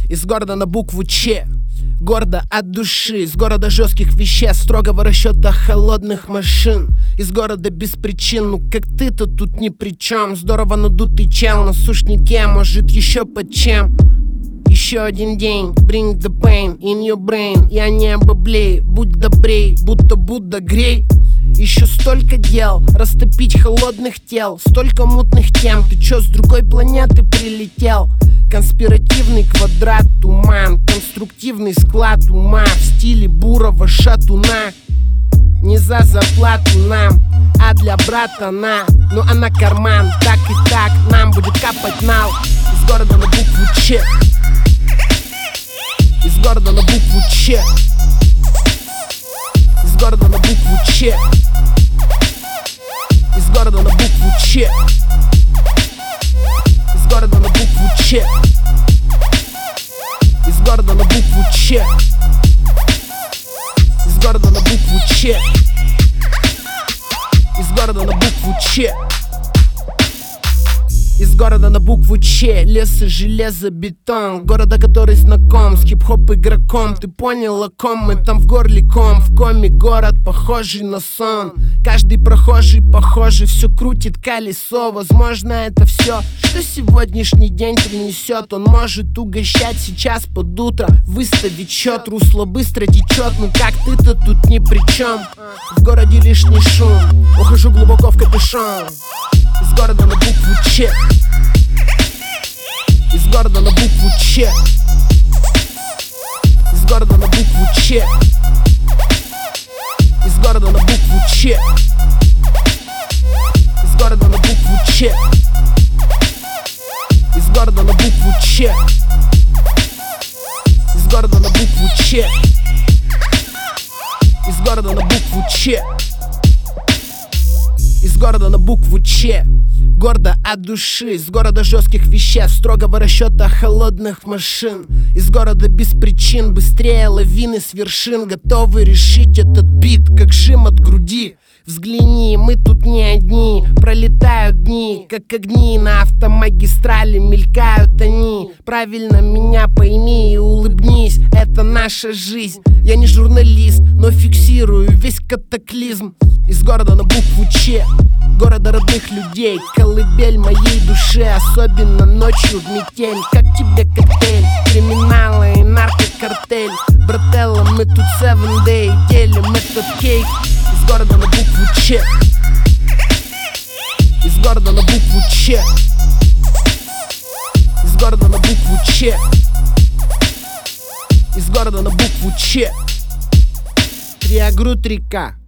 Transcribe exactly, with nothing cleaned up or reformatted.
Из города на букву Ч, гордо от души. Из города жестких веществ, строгого расчета холодных машин. Из города без причин, ну как ты-то тут ни при чем. Здорово надутый чел на сушнике, может еще под чем. Еще один день, bring the pain in your brain. Я не обоблей, будь добрей, будто Будда грей. Еще столько дел, растопить холодных тел. Столько мутных тем, ты чё с другой планеты прилетел? Конспиративный квадрат, туман, конструктивный склад ума в стиле бурого шатуна. Не за зарплату нам, а для брата на. Ну а на карман, так и так, нам будет капать нал. Из города на букву Ч, из города на букву Ч, из города на букву Ч, из города на букву Ч, из города на букву Ч, из города на букву Ч, из города на букву Ч, из города на букву Ч, из города на букву Ч. Лес и железо, бетон. Города, который знаком с хип-хоп игроком. Ты понял, о ком мы там в горле ком. В коме город, похожий на сон. Каждый прохожий похожий, все крутит колесо. Возможно, это все, что сегодняшний день принесет. Он может угощать сейчас под утро, выставить счет. Русло быстро течет, ну как ты-то тут ни при чем. В городе лишний шум, ухожу глубоко в капюшон. Из города на букву Ч, из города на букву Ч, из города на букву Ч, из города на букву Ч, из города на букву Ч, из города на букву Ч, из города на букву Ч, из города на букву Ч, из города на букву Ч. Гордо от души, из города жестких веществ, строгого расчета холодных машин. Из города без причин, быстрее лавины с вершин. Готовы решить этот бит, как жим от груди. Взгляни, мы тут не одни. Пролетают дни, как огни на автомагистрали. Мелькают они. Правильно меня пойми и улыбнись. Это наша жизнь. Я не журналист, но фиксирую весь катаклизм. Из города на букву Ч, города родных людей, колыбель моей душе, особенно ночью в метель. Как тебе коктейль, криминалы и наркокартель. Брателло, мы тут seven day, делим этот кейк. Из города на букву Ч, из города на букву Ч, из города на букву Ч, из города на букву Ч. Триагрут река.